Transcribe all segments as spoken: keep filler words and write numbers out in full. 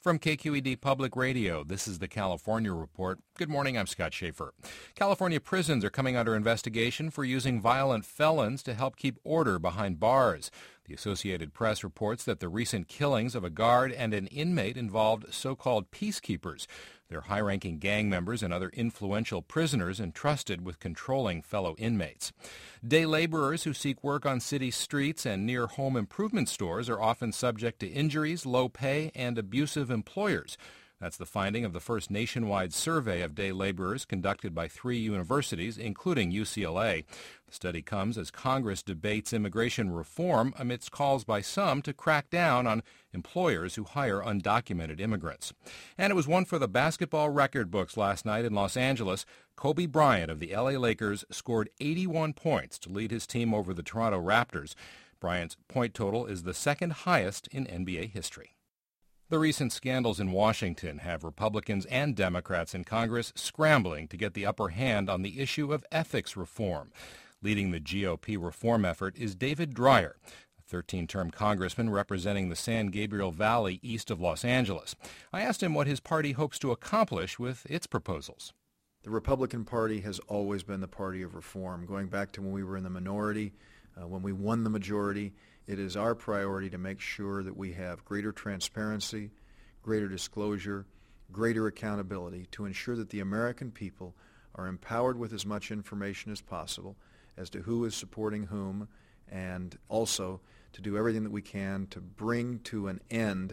From K Q E D Public Radio, this is the California Report. Good morning, I'm Scott Schaefer. California prisons are coming under investigation for using violent felons to help keep order behind bars. The Associated Press reports that the recent killings of a guard and an inmate involved so-called peacekeepers. They're high-ranking gang members and other influential prisoners entrusted with controlling fellow inmates. Day laborers who seek work on city streets and near home improvement stores are often subject to injuries, low pay, and abusive employers. That's the finding of the first nationwide survey of day laborers conducted by three universities, including U C L A. The study comes as Congress debates immigration reform amidst calls by some to crack down on employers who hire undocumented immigrants. And it was one for the basketball record books last night in Los Angeles. Kobe Bryant of the L A Lakers scored eighty-one points to lead his team over the Toronto Raptors. Bryant's point total is the second highest in N B A history. The recent scandals in Washington have Republicans and Democrats in Congress scrambling to get the upper hand on the issue of ethics reform. Leading the G O P reform effort is David Dreyer, a thirteen-term congressman representing the San Gabriel Valley east of Los Angeles. I asked him what his party hopes to accomplish with its proposals. The Republican Party has always been the party of reform. Going back to when we were in the minority, uh, when we won the majority, it is our priority to make sure that we have greater transparency, greater disclosure, greater accountability to ensure that the American people are empowered with as much information as possible as to who is supporting whom, and also to do everything that we can to bring to an end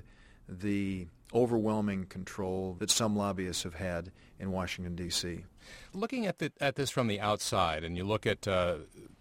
the overwhelming control that some lobbyists have had in Washington, D C Looking at, the, at this from the outside, and you look at uh,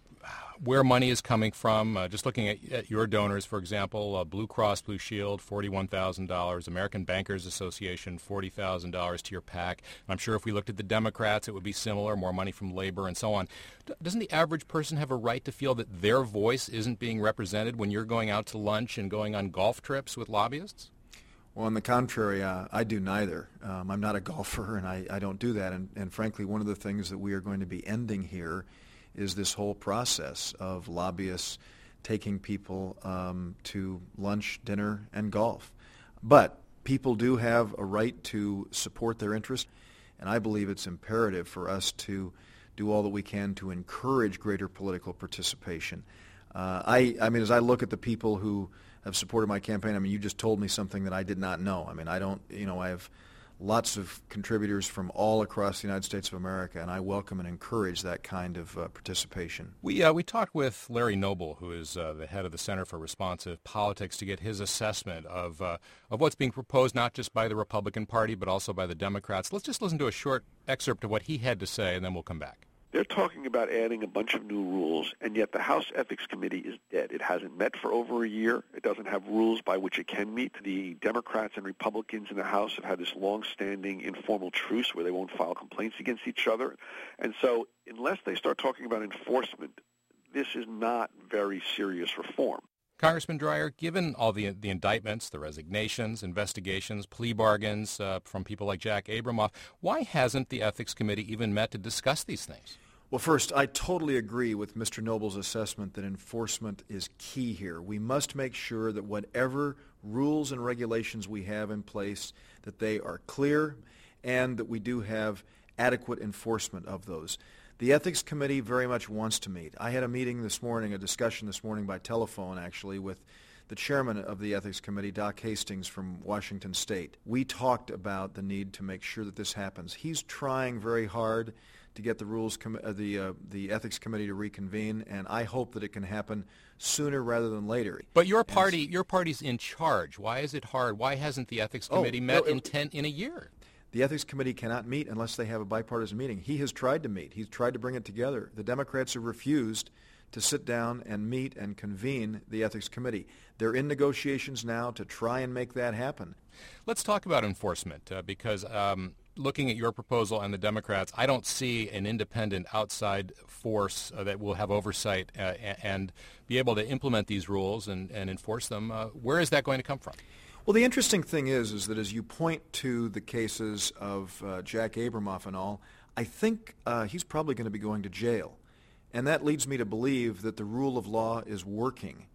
where money is coming from, uh, just looking at, at your donors, for example, uh, Blue Cross Blue Shield, forty-one thousand dollars, American Bankers Association, forty thousand dollars to your PAC. I'm sure if we looked at the Democrats, it would be similar, more money from labor and so on. D- doesn't the average person have a right to feel that their voice isn't being represented when you're going out to lunch and going on golf trips with lobbyists? Well, on the contrary, uh, I do neither. Um, I'm not a golfer, and I, I don't do that. And, and frankly, one of the things that we are going to be ending here is this whole process of lobbyists taking people um, to lunch, dinner, and golf. But people do have a right to support their interest, and I believe it's imperative for us to do all that we can to encourage greater political participation. Uh, I, I mean, as I look at the people who have supported my campaign, I mean, you just told me something that I did not know. I mean, I don't, you know, I have lots of contributors from all across the United States of America, and I welcome and encourage that kind of uh, participation. We uh, we talked with Larry Noble, who is uh, the head of the Center for Responsive Politics, to get his assessment of uh, of what's being proposed, not just by the Republican Party, but also by the Democrats. Let's just listen to a short excerpt of what he had to say, and then we'll come back. They're talking about adding a bunch of new rules, and yet the House Ethics Committee is dead. It hasn't met for over a year. It doesn't have rules by which it can meet. The Democrats and Republicans in the House have had this long-standing informal truce where they won't file complaints against each other. And so unless they start talking about enforcement, this is not very serious reform. Congressman Dreyer, given all the the indictments, the resignations, investigations, plea bargains uh, from people like Jack Abramoff, why hasn't the Ethics Committee even met to discuss these things? Well, first, I totally agree with Mister Noble's assessment that enforcement is key here. We must make sure that whatever rules and regulations we have in place, that they are clear and that we do have adequate enforcement of those. The Ethics Committee very much wants to meet. I had a meeting this morning, a discussion this morning by telephone, actually, with the chairman of the Ethics Committee, Doc Hastings from Washington State. We talked about the need to make sure that this happens. He's trying very hard to get the rules, com- uh, the uh, the Ethics Committee to reconvene, and I hope that it can happen sooner rather than later. But your party, your party's in charge. Why is it hard? Why hasn't the Ethics Committee oh, met no, it, in ten in a year? The Ethics Committee cannot meet unless they have a bipartisan meeting. He has tried to meet. He's tried to bring it together. The Democrats have refused to sit down and meet and convene the Ethics Committee. They're in negotiations now to try and make that happen. Let's talk about enforcement, uh, because um, looking at your proposal and the Democrats, I don't see an independent outside force uh, that will have oversight uh, and be able to implement these rules and, and enforce them. Uh, where is that going to come from? Well, the interesting thing is, is that as you point to the cases of uh, Jack Abramoff and all, I think uh, he's probably going to be going to jail. And that leads me to believe that the rule of law is working.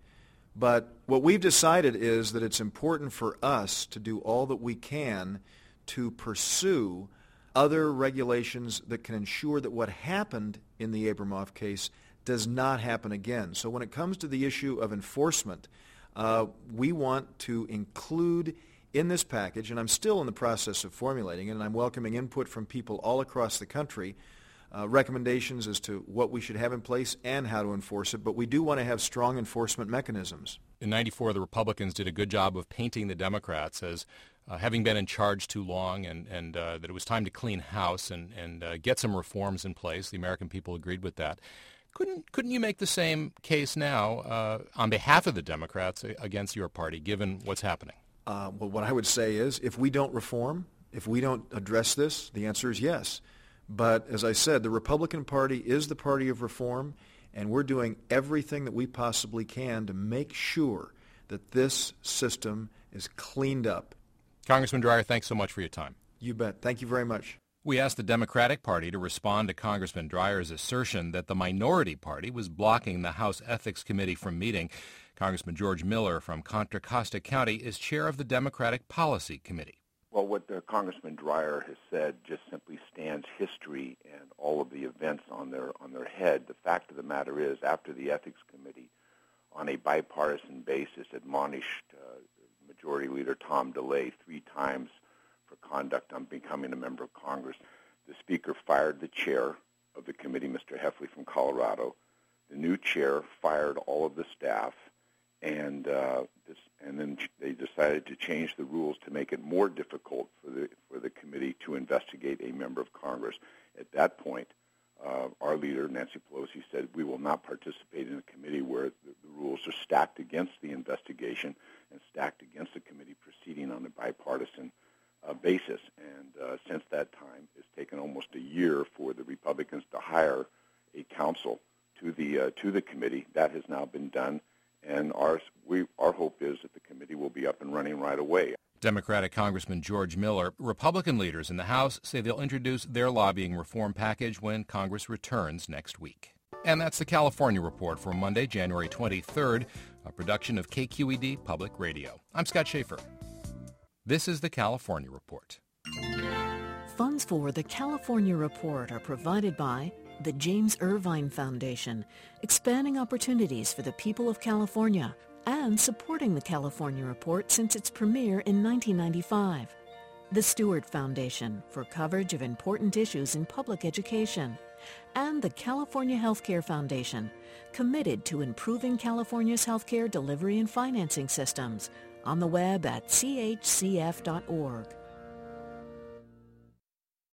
But what we've decided is that it's important for us to do all that we can to pursue other regulations that can ensure that what happened in the Abramoff case does not happen again. So when it comes to the issue of enforcement, uh, we want to include in this package, and I'm still in the process of formulating it, and I'm welcoming input from people all across the country, uh, recommendations as to what we should have in place and how to enforce it, but we do want to have strong enforcement mechanisms. In ninety-four, the Republicans did a good job of painting the Democrats as uh, having been in charge too long, and, and uh, that it was time to clean house and, and uh, get some reforms in place. The American people agreed with that. Couldn't couldn't you make the same case now uh, on behalf of the Democrats against your party, given what's happening? Uh, well, what I would say is, if we don't reform, if we don't address this, the answer is yes. But as I said, the Republican Party is the party of reform, and we're doing everything that we possibly can to make sure that this system is cleaned up. Congressman Dreyer, thanks so much for your time. You bet. Thank you very much. We asked the Democratic Party to respond to Congressman Dreyer's assertion that the minority party was blocking the House Ethics Committee from meeting. Congressman George Miller from Contra Costa County is chair of the Democratic Policy Committee. Well, what uh, Congressman Dreyer has said just simply stands history and all of the events on their on their head. The fact of the matter is, after the Ethics Committee, on a bipartisan basis, admonished uh, Majority Leader Tom DeLay three times for conduct on becoming a member of Congress, the Speaker fired the chair of the committee, Mister Heffley from Colorado. The new chair fired all of the staff, and uh, this, and then ch- they decided to change the rules to make it more difficult for the for the committee to investigate a member of Congress. At that point, uh, our leader, Nancy Pelosi, said, we will not participate in a committee where the, the rules are stacked against the investigation and stacked against the committee proceeding on a bipartisan uh, basis. And uh, since that time, it's taken almost a year for the Republicans to hire a counsel to the uh, to the committee. That has now been done, and our we our hope is that the committee will be up and running right away. Democratic Congressman George Miller. Republican leaders in the House say they'll introduce their lobbying reform package when Congress returns next week. And that's the California Report for Monday, January twenty-third, a production of K Q E D Public Radio. I'm Scott Schaefer. This is the California Report. Funds for the California Report are provided by the James Irvine Foundation, expanding opportunities for the people of California, and supporting the California Report since its premiere in nineteen ninety-five. The Stewart Foundation, for coverage of important issues in public education. And the California Healthcare Foundation, committed to improving California's healthcare delivery and financing systems, on the web at c h c f dot org.